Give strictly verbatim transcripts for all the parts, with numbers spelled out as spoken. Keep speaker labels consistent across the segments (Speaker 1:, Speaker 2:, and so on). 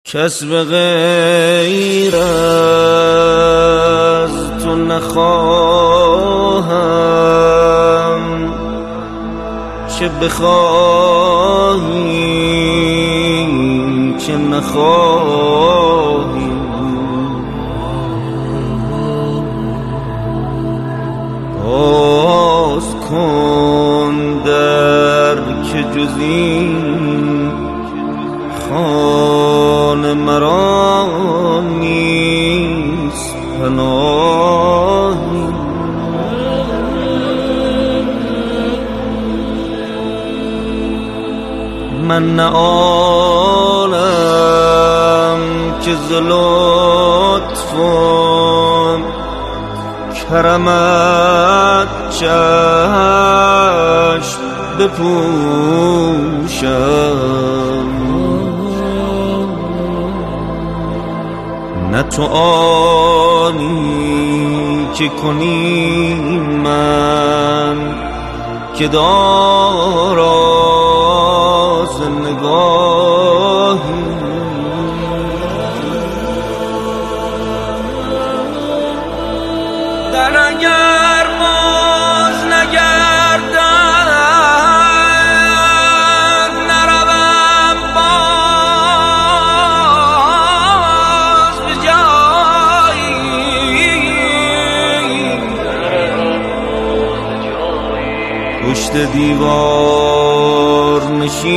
Speaker 1: کس به غیر از تو نخواهم، چه بخواهی چه نخواهی. باز کن در که جز این خانه مرا نیست پناهی. من نه آنم که ز لطفم کرمت چشم بپوشم، نه تو آنی که کنی من که داراز نگاهی. در اگر باز نگردم نروم باز به جایی، پشت دیوار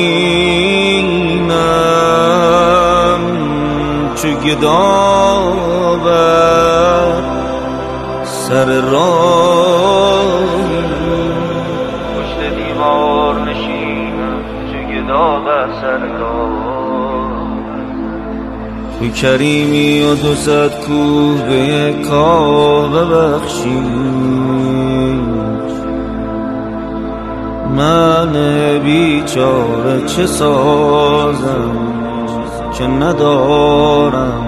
Speaker 1: نشینم چو گدا بر سر راهی. پشت دیوار نشینم چو گدا بر سر راه. تو کریمی و دو صد کوه به یک کعبه بخشید، من بیچاره چه سازم که ندارم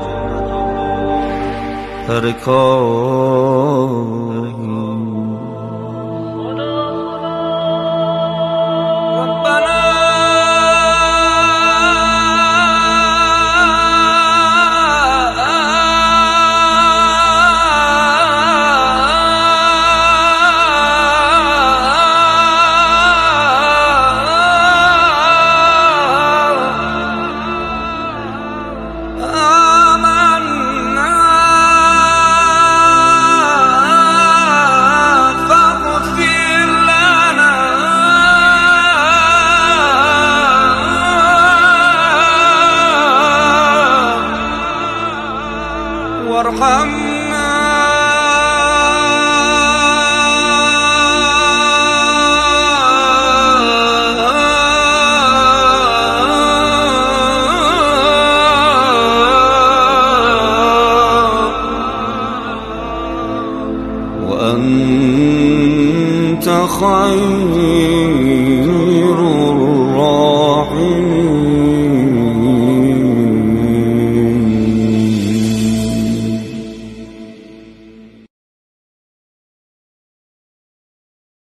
Speaker 1: پر کاهی. وارحمنا وأنت خير